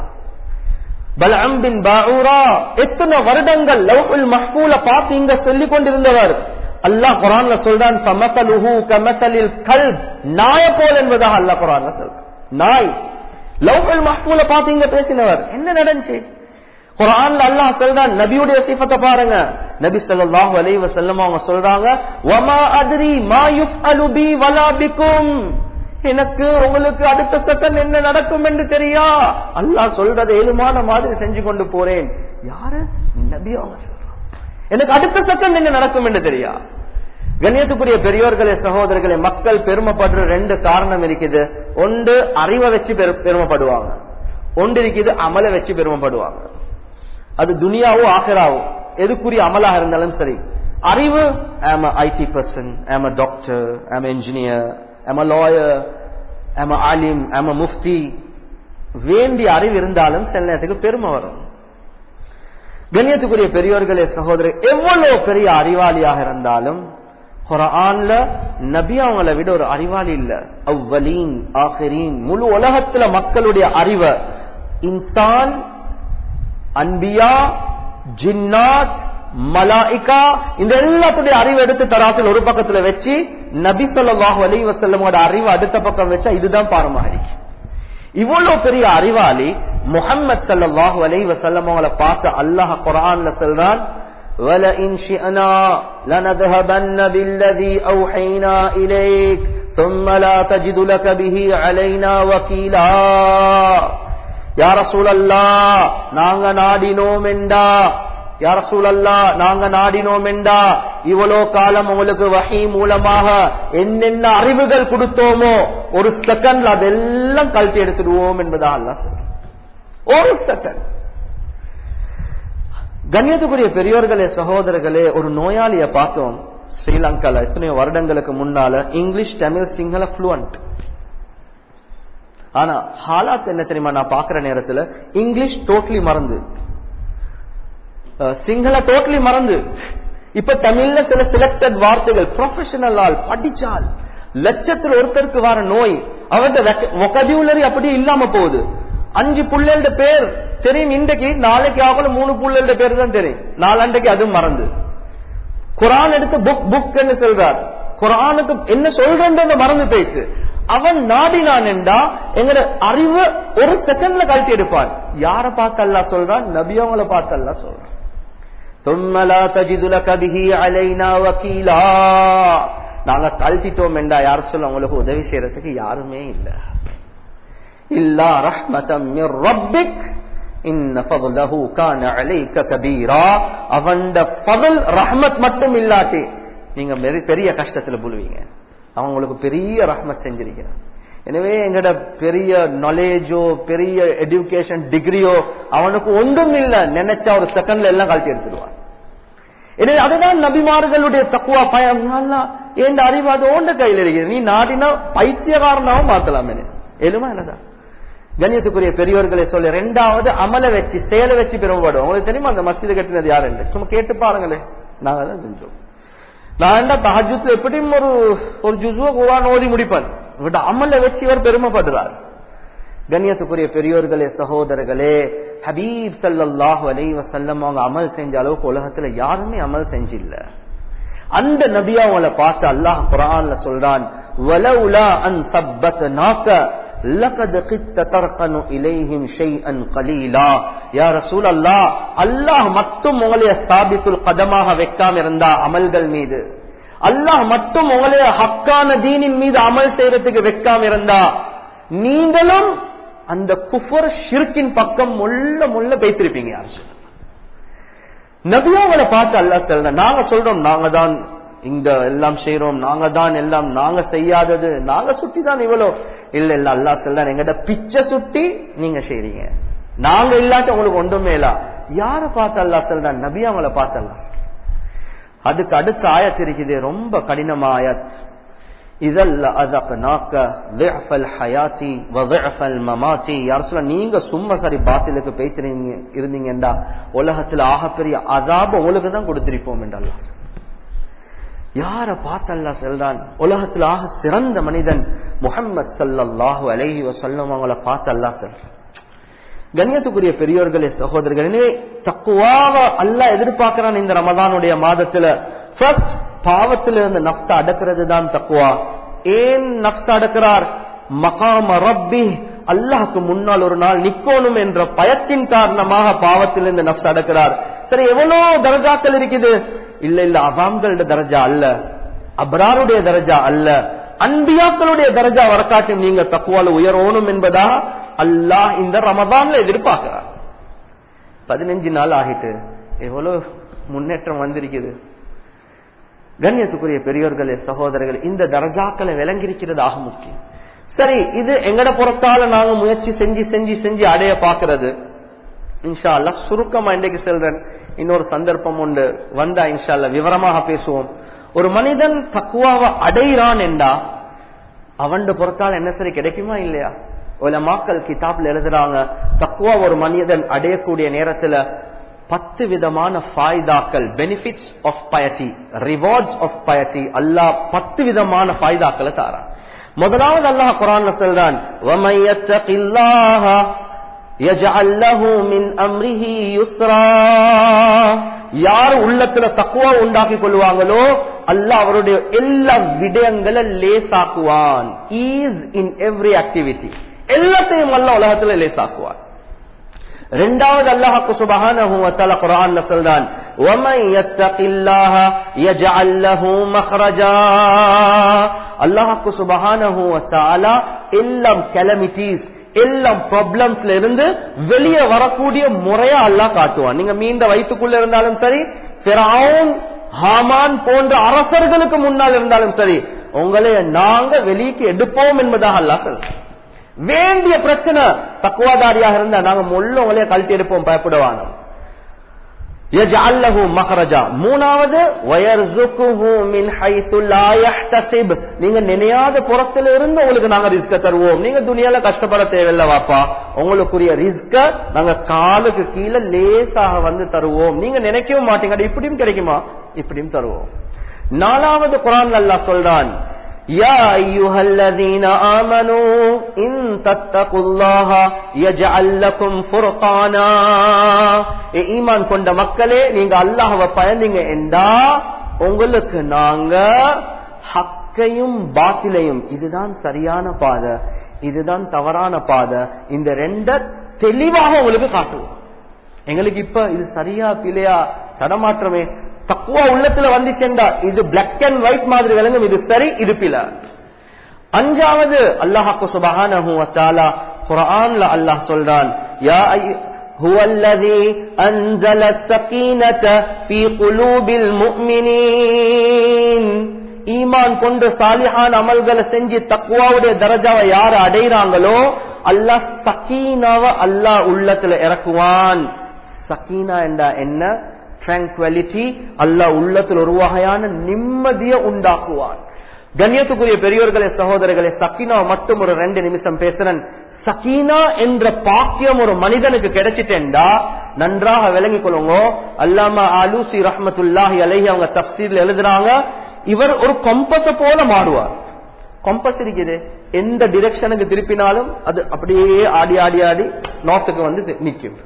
பல்அம் பின் பாஊரா எத்தனை வருடங்கள் லவ்ஹுல் மஹ்ஃபூல பார்த்து இங்க சொல்லிக் கொண்டிருந்தவர். அல்லாஹ் குர்ஆன்ல சொல்றான், ஃபமஸலுஹு கமஸலில் கல்ப், நாய போல் என்பதாக அல்லாஹ் குர்ஆன்ல சொல்றான். நாய் லவ்ஹுல் மஹ்ஃபூல பார்த்து இங்க பேசினவர். என்ன நடந்துச்சு? குர்ஆன்ல அல்லாஹ் சொல்றான், நபியுடைய சிஃபத்தை பாருங்க. நபி ஸல்லல்லாஹு அலைஹி வஸல்லம் அவங்க சொல்றாங்க, வமா அத்ரி மா யுஃஅலு பி வலா பிகும், எனக்கு உங்களுக்கு அடுத்த செகண்ட் என்ன நடக்கும் என்று தெரியா, அல்லாஹ் சொல்றதை ஏழுமான மாதிரி செஞ்சு கொண்டு போறேன். யாரு? நபி அவங்க சொல்றாங்க, எனக்கு அடுத்த செகண்ட் என்ன நடக்கும் என்று தெரியா. கண்ணியத்துக்குரிய பெரியோர்களே சகோதரர்களே, மக்கள் பெருமைப்படுற ரெண்டு காரணம் இருக்குது. ஒன்று அறிவை வச்சு பெருமைப்படுவாங்க, ஒன்று இருக்குது அமலை வச்சு பெருமைப்படுவாங்க. அது துனியாவோ ஆகிராவோ எதுக்குரிய அமலாக இருந்தாலும் சரி. அறிவு, I'm a I T person, I'm a doctor, I'm a engineer, I'm a lawyer, I'm a alim, I'm a mufti. வேண்டிய அறிவு இருந்தாலும் சில நேரத்துக்கு பெருமை வரும். கண்ணியத்துக்குரிய பெரியோர்களே சகோதரர், எவ்வளவு பெரிய அறிவாளியாக இருந்தாலும் குர்ஆன்ல நபி அவங்களை விட ஒரு அறிவாளி இல்ல. அவ்வலீன் ஆகிரீன், முழு உலகத்துல மக்களுடைய அறிவை இன்சான், அன்பியா, ஜின்னாத், மலாயிகா, இந்த எல்லாத்துடைய அறிவு எடுத்து தராசில் ஒரு பக்கத்துல வச்சு நபி ஸல்லல்லாஹு அலைஹி வஸல்லமோட அறிவு அடுத்த பக்கம் வச்சா இதுதான் பாரமாரி. இவ்வளவு பெரிய அறிவாளி முஹம்மது ஸல்லல்லாஹு அலைஹி வஸல்லம் அவங்களை பார்த்து அல்லாஹ் குர்ஆன்ல சொல்றான், وَلَئِنْ شِئْنَا لَنَذْهَبَنَّ بِالَّذِي أَوْحَيْنَا إِلَيْكَ ثُمَّ لَا تَجِدُ لَكَ بِهِ عَلَيْنَا وَكِيلًا. யா ரசூலல்லாஹ் நாங்க நாடினோம் என்றா யா ரசூலல்லாஹ் நாங்க நாடினோம் என்றா இவ்வளோ காலம் உங்களுக்கு வஹீ மூலமாக என்னென்ன அறிவுகள் கொடுத்தோமோ ஒரு செகண்ட்ல அதெல்லாம் கழட்டி எடுத்துடுவோம் என்பதா அல்லாஹ் சொல்றான். ஒரு செகண்ட். கண்ணியத்துக்குரிய பெரியோர்களே சகோதரர்களே, ஒரு நோயாளிய பார்த்தோம் ஸ்ரீலங்கால எத்தனையோ வருடங்களுக்கு முன்னால. English, Tamil, Sinhala fluent. ஆனா ஹாலாத் என்ன தெரியுமா, நான் பாக்குற நேரத்துல இங்கிலீஷ் டோட்டலி மறந்து, சிங்கள டோட்டலி மறந்து, இப்ப தமிழ்ல சில சிலக்டட் வார்த்தைகள் ப்ரொஃபஷனல் ஆள் படிச்சால் லட்சத்தில் ஒருத்தருக்கு வர நோய் அவருடைய வொகபியுலரி அப்படியே இல்லாம போகுது. அஞ்சு புள்ளேட பேர் தெரியும் இன்றைக்கு, நாளைக்கு ஆகல மூணு புள்ளேட பேர் தான் தெரியும், நாலண்டைக்கு அதுவும் மறந்து. குரான் எடுத்து புக் புக் என்ன சொல்றார், குரானுக்கு என்ன சொல்றேன் மறந்து போயிட்டு அவன் நாடினான் என்றா எங்கட அறிவு ஒரு செகண்ட்ல கழட்டி எடுப்பான். யார பார்த்து அல்லாஹ் சொல்றான்? நபி அவங்கள பார்த்து அல்லாஹ் சொல்றான். தும்மலா தஜிது லக பிஹி அலைனா வகீலா. நாங்க கழட்டிட்டோம் என்றா யார் சொல்ல உங்களுக்கு உதவி செய்யறதுக்கு யாருமே இல்ல. இல்லா ரஹ்மதம் மிர் ரப்பிக் இன்ன ஃபضலஹு கான அலைக கபீரா. அவன்ட ஃபضல் ரஹ்மத் மட்டும் இல்லாட்டி நீங்க பெரிய கஷ்டத்துல புழுவீங்க. அவன் உங்களுக்கு பெரிய ரஹ்மத் செஞ்சிருக்கிறான். எனவே எங்கட பெரிய நாலேஜோ பெரிய எஜுகேஷன் டிகிரியோ அவனுக்கு ஒன்றும் இல்ல, நினைச்சா ஒரு செகண்ட்ல எல்லாம் கழட்டி எடுத்துடுவான். எனவே அதுதான் நபிமார்களுடைய தக்குவா பயம். என் அறிவு அது ஓண்ட கையில் இருக்கிறது, நீ நாடினா பைத்தியகாரனாவும் மாத்தலாம். எழுமா இல்லதான் கண்ணியத்துக்குரிய பெரியோர்களை சொல்ல. ரெண்டாவது அமல வச்சு செயலை வச்சு பெருமைப்படும். உங்களுக்கு தெரியுமா அந்த மஸ்ஜித் கட்டினது யாரு என்று சும்மா கேட்டு பாருங்களே. நாங்க தான் செஞ்சோம். நான் தஹஜ்ஜுத்ல எப்படியும் ஒரு ஒரு ஜுஸுவ குர்ஆன் ஓதி முடிப்பேன். இவட அமல வச்சு இவர் பெருமைப்படுறார். கண்ணியத்துக்குரிய பெரியோர்களே சகோதரர்களே, ஹபீப் ஸல்லல்லாஹு அலைஹி வஸல்லம் அவங்க அமல் செஞ்ச அளவுக்கு உலகத்துல யாருமே அமல் செஞ்சில்ல. அந்த நபியா அவங்கள பார்த்து அல்லாஹ் குர்ஆன்ல சொல்றான், வலவுலா அன் ஸப்பத்னாக லகத் கித்த தர்கனு இலைஹிம் ஷைஅன் கலீலா. யா ரசூலல்லாஹ், அல்லாஹ் மட்டும் உங்களைய சாபித்துல் கதமாக வைக்காம இருந்தா அமல்கள் மீது, அல்லாஹ் மட்டும் உங்களைய ஹக்கான தீனின் மீது அமல் செய்யறதுக்கு வைக்காம இருந்தா நீங்களும் அந்த குஃபர் ஷிர்கின் பக்கம் முள்ள முள்ள பேசிருப்பீங்க. யார் சொல்ல நபியாவளை பார்த்து அல்லாஹ் சொல்ற, நாங்க சொல்றோம் நாங்க தான் இங்க எல்லாம் செய்யறோம், நாங்க தான் எல்லாம், நாங்க செய்யாதது நாங்க சுட்டி தான் இவ்வளோ இல்ல இல்ல. அல்லாஹ் சொல்ற, எங்கட பிச்சை சுட்டி நீங்க செய்றீங்க, நாங்க இல்லாட்ட உங்களுக்கு ஒன்றுமே இல்ல. யார பார்த்து அல்லாஹ் சொல்ற? நபியாவளை பார்த்து அல்லாஹ். அதுக்கு அடுத்த ஆயத் இருக்குது, ரொம்ப கடினமா ஆயத். இதல்ல அஸக்னாக ضعفல் ஹயாத்தி வ ضعفல் மமாத்தி. யார் சொல்ல, நீங்க சும்மா சரி பாத்திலுக்கு பேசுறீங்க இருந்தீங்கடா உலகத்துல ஆகப்பெரிய அஸாப உங்களுக்கு தான் கொடுத்திருப்போம் என்றால் யார பார்த்து அல்லாஹ் சொல்றான்? உலகத்துல ஆக சிறந்த மனிதன் முஹம்மது ஸல்லல்லாஹு அலைஹி வஸல்லம் அவங்கள பார்த்து அல்லாஹ் சொல்றான். கண்ணியத்துக்குரிய பெரியோர்களே சகோதரர்களே, எனவே தக்வாவை அல்லாஹ் எதிர்பார்க்கிறான் இந்த ரமதானுடைய மாதத்துல. ஃபர்ஸ்ட் பாவத்தில் இருந்து நஃப்ஸ அடக்கிறது தான் தக்வா. ஏன் நஃப்ஸ அடக்கிறார்? மகாம ரப்பி, அல்லாஹ்க்கு முன்னால் ஒரு நாள் நிக்கணும் என்ற பயத்தின் காரணமாக பாவத்திலிருந்து நஃப்ஸ அடக்கிறார். சரி, எவ்வளவு தரஜாக்கள் இருக்குது? இல்ல இல்ல, அவாம்களோட தரஜா அல்ல, அப்ராருடைய தரஜா அல்ல, அன்பியாக்களுடைய தரஜா வரக்காட்டும் நீங்க தக்வால உயரணும் என்பதா அல்லாஹ் இந்த ரமதான்ல எதிர்பார்க்கிறார். பதினஞ்சு நாள் ஆகிட்டு எவ்வளவு முன்னேற்றம் வந்திருக்குது. கண்ணியத்துக்குரிய பெரியோர்களே சகோதரர்கள், இந்த தரஜாக்களை விளங்கியிருக்கிறதாக முக்கியம். சரி, இது எங்கட புறத்தால நாங்க முயற்சி செஞ்சு செஞ்சு செஞ்சு அடைய பாக்குறது. இன்ஷா அல்லாஹ் சுருக்கமா இன்றைக்கு செல்றேன், இன்னொரு சந்தர்ப்பம் உண்டு வந்தா இன்ஷா அல்லாஹ் விவரமாக பேசுவோம். ஒரு மனிதன் தக்வாவை அடைகிறான் என்றா அவன் புறத்தால் என்ன சரி கிடைக்குமா இல்லையா? உலமாக்கள் கிதாப்ல எழுதுறாங்க, தக்வா ஒரு மனிதன் அடையக்கூடிய நேரத்துல பத்து விதமான ஃபாய்தாக்கள், benefits of piety, rewards of piety, Allah பத்து விதமான ஃபாய்தாக்களை தாரான். முதலாவது அல்லாஹ் குர்ஆன்ல சொல்றான், وَمَن يَتَّقِ اللَّهَ يَجْعَل لَّهُ مِنْ أَمْرِهِ يُسْرًا. யார் உள்ளத்துல தக்வா உண்டாக்கி கொள்வாங்களோ அல்லாஹ் அவருடைய எல்லா விடயங்களை லேசாக்குவான். ஈஸ் இன் எவ்ரி ஆக்டிவிட்டி, எல்லாத்தையும் அல்லாஹ் உலகத்துல லேசாக்குவான். இரண்டாவது அல்லாஹ் சுப்ஹானஹு வ தஆலா குர்ஆன்ல சொல்றான், وَمَن يَتَّقِ اللَّهَ يَجْعَل لَّهُ مَخْرَجًا. அல்லாஹ் சுப்ஹானஹு வ தஆலா எல்லா கலமிட்டிஸ், எல்லாம் ப்ராப்ளம்ஸ்ல இருந்து வெளியே வரக்கூடிய முறையா அல்லாஹ் காட்டுவான். நீங்க மீண்ட வயிற்றுக்குள்ள இருந்தாலும் சரி, ஃபிரௌன் ஹாமான் போன்ற அரசர்களுக்கு முன்னால் இருந்தாலும் சரி, உங்களை நாங்க வெளிக்கு எடுப்போம் என்பதாக அல்லாஹ் சொல்றான். வேண்டிய பிரச்சனை தக்குவாதாரியாக இருந்தா நாங்க மொல்ல உங்களைய கழட்டி எடுப்போம், பயப்படுவாங்க. யஜஅல்லஹு மக்ரஜா. மூணாவது வயர்ஸுகுஹு மின் ஹைது லா யஹ்தஸிப். நீங்க நினையாத புறத்துல இருந்து உங்களுக்கு நாங்க ரிஸ்க தருவோம். நீங்க துனியால கஷ்டப்பட தேவையில்ல வாப்பா, உங்களுக்குரிய ரிஸ்க நாங்க காலுக்கு கீழே லேசாக வந்து தருவோம். நீங்க நினைக்கவும் மாட்டீங்க இப்படியும் கிடைக்குமா, இப்படியும் தருவோம். நாலாவது குர்ஆன்ல அல்லாஹ் சொல்றான், யா அய்யுஹல்லதீன ஆமனூ இன் தத்தகுல்லாஹ யஜஅல் லகும் ஃபுர்கானா. ஈமான் கொண்ட மக்களே, நீங்க அல்லாஹ்வை பயந்தீங்க என்றா உங்களுக்கு நாங்க ஹக்கையும் பாத்திலையும், இதுதான் சரியான பாதை, இதுதான் தவறான பாதை, இந்த ரெண்ட தெளிவாக உங்களுக்கு காட்டுவோம். எங்களுக்கு இப்ப இது சரியா பிழையா தடமாற்றமே, தக்குவா உள்ளத்துல வந்துச்சேண்டா இது பிளாக் அண்ட் ஒயிட் மாதிரி விளங்கும், இது சரி இது பிழை. அஞ்சாவது அல்லாஹ் சுப்ஹானஹு வ தஆலா குர்ஆன்ல அல்லாஹ் சொல்றான், யா ஹுவல்லதீ அன்ஸல ஸகீனத ஃபீ குலூபில் முஃமினீன். ஈமான் கொண்டு சாலிஹான அமல்களை செஞ்சு தக்வாவுடைய தரஜாவை யார் அடைறாங்களோ அல்லாஹ் சகீனாவை அல்லாஹ் உள்ளத்துல இறக்குவான். சகீனா என்றா என்ன? ட்ராங்குவலிட்டி. அல்லாஹ் உள்ளத்தில் ஒரு வகையான நிம்மதியை உண்டாக்குவான். கண்ணியத்துக்குரிய பெரியோர்களே சகோதரர்களே, சகீனா மட்டும் ஒரு ரெண்டு நிமிஷம் பேசுறேன். சகீனா என்ற பாக்கியம் ஒரு மனிதனுக்கு கிடைச்சிட்டேன்டா நன்றாக விளங்கிக் கொள்ளுங்க. அல்லாமா ஆலூசி ரஹ்மத்துல்லாஹி அலைஹி அவங்க தஃப்சீர்ல எழுதுறாங்க, இவர் ஒரு கம்பஸ போல மாறுவார். கம்பஸ் இருக்குது, எந்த டிரெக்ஷனுக்கு திருப்பினாலும் அது அப்படியே ஆடி ஆடி ஆடி நார்த்துக்கு வந்து நிற்கும்.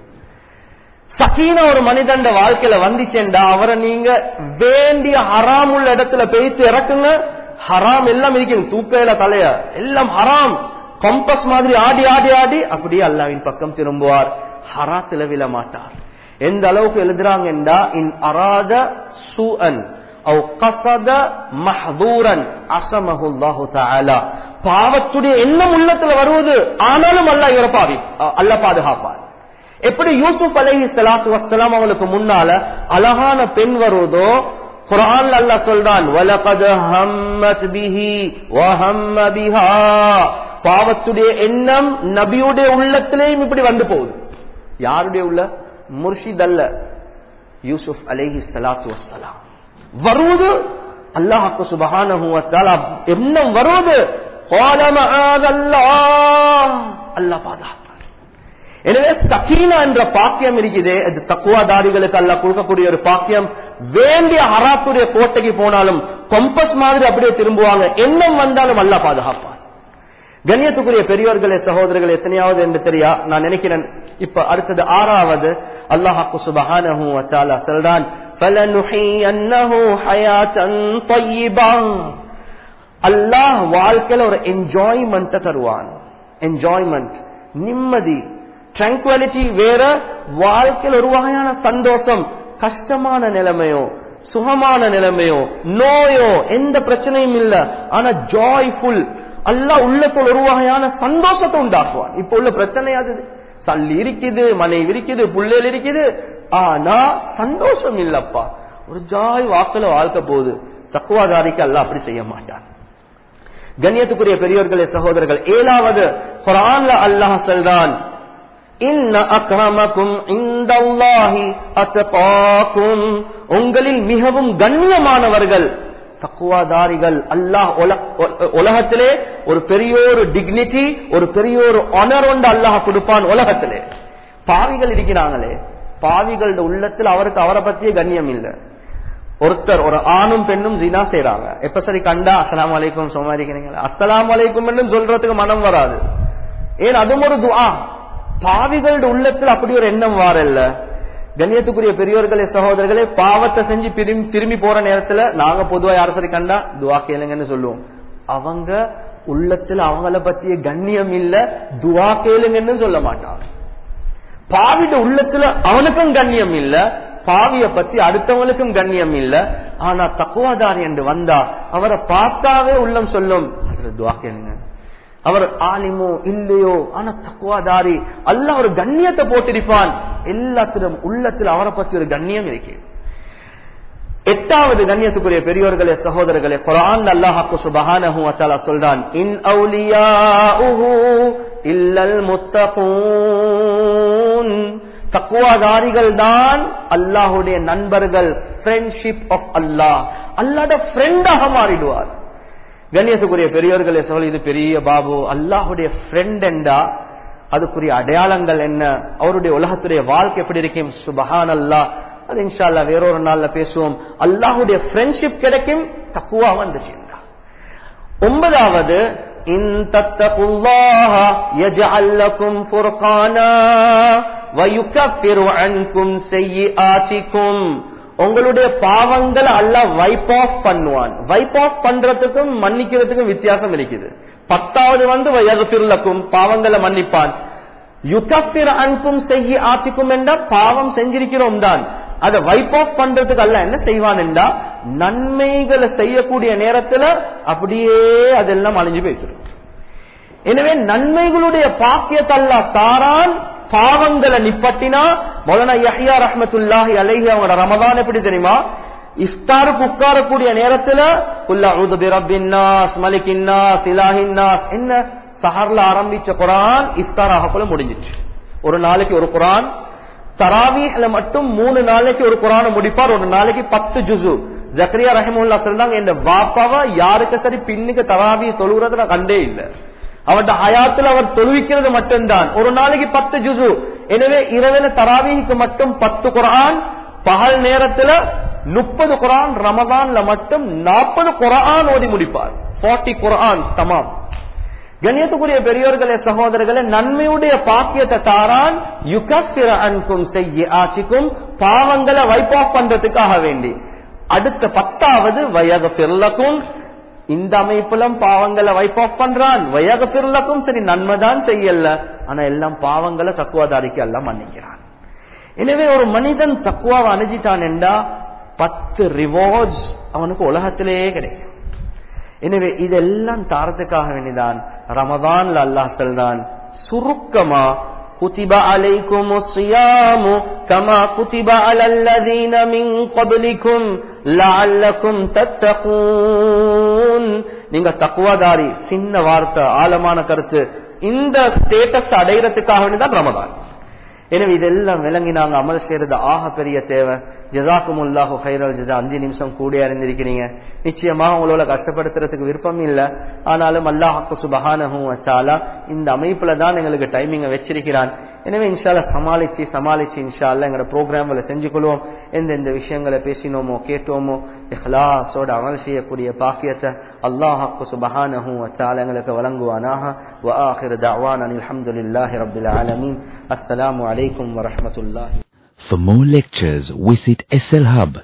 சகீனா ஒரு மனிதன் வாழ்க்கையில வந்துச்சேண்டா அவரை நீங்க வேண்டிய ஹராம் உள்ள இடத்துல பேசி இறக்குங்க, ஹராம் எல்லாம் இருக்கும், தூக்கையில தலைய எல்லாம் ஹராம், கம்பஸ் மாதிரி ஆடி ஆடி ஆடி அப்படியே அல்லாஹ்வின் பக்கம் திரும்புவார், ஹராத்துல விழ மாட்டார். எந்த அளவுக்கு எழுதுறாங்கண்டா, இன் அராத சூஅன் அவ் கஸத மஹ்தூரன் அஸமஹு அல்லாஹு தஆலா. பாவத்துடைய எண்ணம் உள்ளத்துல வருவது, ஆனாலும் அல்லாஹ் இவரை பாவி அல்லாஹ் பாதுகாப்பார். எப்படி யூசுப் அலைஹி ஸலாத்து வஸ்ஸலாம் அவங்களுக்கு முன்னால அழகான பெண் வருவதோ குர்ஆன்ல அல்லாஹ் சொல்றான், வலகத் ஹம்மத் பிஹி வ ஹம்ம பிஹா. பாவத்துடைய எண்ணம் நபியுடைய உள்ளத்திலேயும் இப்படி வந்து போகுது. யாருடைய உள்ள? முர்ஷித் அல்ல, யூசுப் அலைஹி ஸலாத்து வஸ்ஸலாம் வருவது அல்லாஹ் சுப்ஹானஹு வ தஆலா எண்ணம் வருவது, قال معاذ الله, அல்லாஹ் பாதுகாப்பார். எனவே சகீனா என்ற பாக்கியம் இருக்குது, அது தக்வாதாரிகளுக்கு அல்லாஹ் கொடுக்கக்கூடிய ஒரு பாக்கியம். வேண்டிய ஹராத்துடைய கோட்டைக்கு போனாலும் கம்பஸ் மாதிரி அப்படியே திரும்புவாங்க, எண்ணம் வந்தாலும் அல்லாஹ் பாதுகாப்பார். கண்ணியத்துக்குரிய பெரியவர்களே சகோதரர்களே, எத்தனையாவது என்று தெரியா நான் நினைக்கிறேன். இப்ப அடுத்தது ஆறாவது அல்லாஹ் சுப்ஹானஹு வ தஆலா சொல்றான், فَلَنُحْيِيَنَّهُ حَيَاةً طَيِّبَةً. அல்லாஹ் வாழ்க்கையில ஒரு என்ஜாய்மெண்ட் தருவான். என்ஜாய்மெண்ட், நிம்மதி, ட்ராங்குவலிட்டி வேற, வாழ்க்கையில் ஒரு வகையான சந்தோஷம். கஷ்டமான நிலைமையோ சுகமான நிலைமையோ நோயோ எந்த பிரச்சனையும் இல்ல, ஆனா ஜாய்ஃபுல், அல்லாஹ் உள்ளத்தில் ஒரு வகையான சந்தோஷத்தை உண்டாக்குவான். இப்ப உள்ள பிரச்சனை அது, சல்லி இருக்குது, மனைவி இருக்குது, புள்ளைகள் இருக்குது, ஆனா சந்தோஷம் இல்லப்பா. ஒரு ஜாய் வாக்குல வாழ்க்கை போகுது. தக்வாதாரிக்கு அல்லாஹ் அப்படி செய்ய மாட்டான். கண்ணியத்துக்குரிய பெரியோர்களே சகோதரர்கள், ஏழாவது குர்ஆன்ல அல்லாஹ் சொல்றான், இன்ன அக்ரமக்கும் இந்தல்லாஹி அத்காக்கும். உங்களில் மிகவும் கண்ணியமானவர்கள் தக்வாதாரிகள். அல்லாஹ் உலகத்திலே ஒரு பெரிய ஒரு டிக்னிட்டி, ஒரு பெரிய ஒரு ஆனர் ஒன்று அல்லாஹ் கொடுப்பான் உலகத்திலே. பாவிகள் இருக்கிறாங்களே, பாவிகளோட உள்ளத்தில் அவருக்கு அவரை பத்தியே கண்ணியம் இல்லை. ஒருத்தர் ஒரு ஆணும் பெண்ணும் ஜினா செய்யறாங்க, எப்ப சரி கண்டா அஸ்ஸலாமு அலைக்கும் சும்மா இருக்கிறீங்களா, அஸ்ஸலாமு அலைக்கும் என்று சொல்றதுக்கு மனம் வராது. ஏன்? அதுவும் ஒரு துஆ. பாவிகளோட உள்ளத்தில் அப்படி ஒரு எண்ணம் வாரல்ல. கண்ணியத்துக்குரிய பெரியோர்களே சகோதரர்களே, பாவத்தை செஞ்சு திரும்பி திரும்பி போற நேரத்துல நாங்க பொதுவா யார சரி கண்டா துஆ கேளுங்கன்னு சொல்லுவோம். அவங்க உள்ளத்துல அவங்கள பத்திய கண்ணியம் இல்ல, துஆ கேளுங்கன்னு சொல்ல மாட்டாங்க. பாவிட உள்ளத்துல அவனுக்கும் கண்ணியம் இல்ல, பாவிய பத்தி அடுத்தவங்களுக்கும் கண்ணியம் இல்ல. ஆனா தக்குவாதாரி என்று வந்தா அவரை பார்த்தாவே உள்ளம் சொல்லும், அதுல துஆ கேளுங்க, அவர் ஆலிமோ இல்லையோ ஆனா தக்வாதாரி, அல்லாஹ் ஒரு கண்ணியத்தை போட்டிருப்பான், எல்லாத்திலும் உள்ளத்தில் அவரை பற்றி ஒரு கண்ணியம் இருக்கு. எட்டாவது கண்ணியத்துக்குரிய பெரியோர்களே சகோதரர்களே, குர்ஆன் அல்லாஹ் சுப்ஹானஹு வ தஆலா சொல்றான், இன் அவுலியாஉஹு இல்லல் முத்தகூன். தக்வாதாரிகள் தான் அல்லாஹ்வுடைய நண்பர்கள், ஃப்ரெண்ட்ஷிப் ஆஃப் அல்லாஹ், அல்லாஹ்வுடைய ஃப்ரெண்டாக மாறிடுவார். கண்ணியத்துக்குரிய பெரியோர்களே சகோதரர்களே, இது பெரிய பாபு. அல்லாஹ்வுடைய ஃப்ரெண்ட் என்றா அதுக்குரிய அடையாளங்கள் என்ன, அவருடைய உலகத்துடைய வாழ்க்கை எப்படி இருக்கும், சுப்ஹானல்லாஹ். அது இன்ஷா அல்லாஹ் வேறொரு நாள்ல பேசுவோம். அல்லாஹ்வுடைய ஃப்ரெண்ட்ஷிப் கிடைக்கும் தக்வா வந்துச்சு. ஒன்பதாவது, இன் தத்தகுல்லாஹ யஜ்அல் லகும் ஃபுர்கானா வ யுகஃபிரு அன்கும் ஸய்யிஆத்திகும். உங்களுடைய பாவங்களை அல்லாஹ் வைப் ஆஃப் பண்ணுவான். வைப் ஆஃப் பண்றதுக்கும் மன்னிக்கிறதுக்கும் வித்தியாசம் இருக்குது. பத்தாவது வந்து வயக்ஃபிர் லகும், பாவங்களை மன்னிப்பான். யுகஃபிரு அன்கும் ஸய்யிஆத்திகும் என்றா பாவம் செஞ்சிருக்கிறோம் தான், அதை வைப் ஆஃப் பண்றதுக்கு அல்லாஹ் என்ன செய்வான் என்றா நன்மைகளை செய்யக்கூடிய நேரத்துல அப்படியே அதெல்லாம் அழிஞ்சு போயிட்டு. எனவே நன்மைகளுடைய பாக்கியத்தை அல்லாஹ் தாரான், பாவங்களை நிப்பட்டினா. மௌலானா யஹ்யா ரஹ்மத்துல்லாஹி அலைஹி அவங்க ரமதான் எப்படி தெரியுமா, இஃப்தாருக்கு உட்காரக்கூடிய நேரத்துல குல் அஊது பிரப்பின் நாஸ் மலிக்கின் நாஸ் இலாஹின் நாஸ் என்ன சஹர்ல ஆரம்பிச்ச குர்ஆன் இஃப்தார் ஆகக்குள்ள முடிஞ்சிச்சு. ஒரு நாளைக்கு ஒரு குர்ஆன். தராவீஹ்ல மட்டும் மூணு நாளைக்கு ஒரு குர்ஆனை முடிப்பார், ஒரு நாளைக்கு பத்து ஜுஸு. ஜக்கரியா ரஹிமஹுல்லாஹ் சொல்றாங்க, இந்த வாப்பாவை யாருக்கு சரி பின்னுக்கு தராவீஹ் தொழுகிறது நான் கண்டே இல்லை. அவருடைய ஹயாத்துல அவர் தொழுவிக்கிறது மட்டும்தான், ஒரு நாளைக்கு பத்து ஜுஸு. எனவே இரவில தராவீஹ்க்கு மட்டும் பத்து குர்ஆன், பகல் நேரத்துல முப்பது குர்ஆன், ரமதான்ல மட்டும் நாற்பது குர்ஆன் ஓதி முடிப்பார். நாற்பது குர்ஆன் தமாம். கண்ணியத்துக்குரிய பெரியோர்களே சகோதரர்களே, நன்மையுடைய பாக்கியத்தை தாரான், யுகஃபிரு அன்கும் ஸய்யிஆத்திகும், பாவங்களை வைப் ஆஃப் பண்றதுக்காக வேண்டி. அடுத்த பத்தாவது வயக்ஃபிர் லகும், இந்த அமைப்புலம் பாவங்களை வைப் ஆஃப் பண்றான். வயக்ஃபிர் லகும், சரி நன்மைதான் செய்யல, ஆனா எல்லாம் பாவங்களை தக்வாதாரிக்கு எல்லாம் மன்னிக்கிறான். எனவே ஒரு மனிதன் தக்வாவை அணிஞ்சிட்டான் என்றா பத்து ரிவார்ட்ஸ் அவனுக்கு உலகத்திலேயே கிடைக்கும். எனவே இதெல்லாம் தாரத்துக்காக வேண்டிதான் ரமதான்ல அல்லாஹ் சொல்றான், சுருக்கமா குதிப அலைக்குமுஸ் ஸியாமு கமா குதிப அலல்லதீன மின் க்பலிக்கும் லஅல்லக்கும் தத்தகூன். நீங்க தக்வாதாரி, சின்ன வார்த்தை ஆழமான கருத்து. இந்த ஸ்டேட்டஸ் அடையறதுக்காக வேண்டிதான் ரமதான். எனவே இதெல்லாம் விளங்கி நாங்க அமல் செய்யறது ஆக பெரிய தேவை. ஜஸாக்குமுல்லாஹு கைரல் ஜஸா. அஞ்சு நிமிஷம் கூட அறிந்திருக்கிறீங்க. நிச்சயமாக உங்களோட கஷ்டப்படுத்துறதுக்கு விருப்பம் இல்லை, ஆனாலும் அல்லாஹ் சுப்ஹானஹு வ தஆலா இந்த அமைப்புல தான் எங்களுக்கு டைமிங்க வச்சிருக்கிறான். எனவே இன்ஷால்லா சமாளிச்சு சமாளிச்சு இன்ஷால்லா எங்களோட ப்ரோக்ராம்களை செஞ்சு கொள்வோம். எந்தெந்த விஷயங்களை பேசினோமோ கேட்டோமோ இஹ்லாஸோட அமல் செய்யக்கூடிய பாக்கியத்தை அல்லாஹ் சுப்ஹானஹு வ தஆலா எங்களுக்கு வழங்குவானாக. வ ஆகிரு தஅவானா அல்ஹம்துலில்லாஹி ரப்பில் ஆலமீன். அஸ்ஸலாமு அலைக்கும் வ ரஹ்மத்துல்லாஹி. For more lectures, visit S L Hub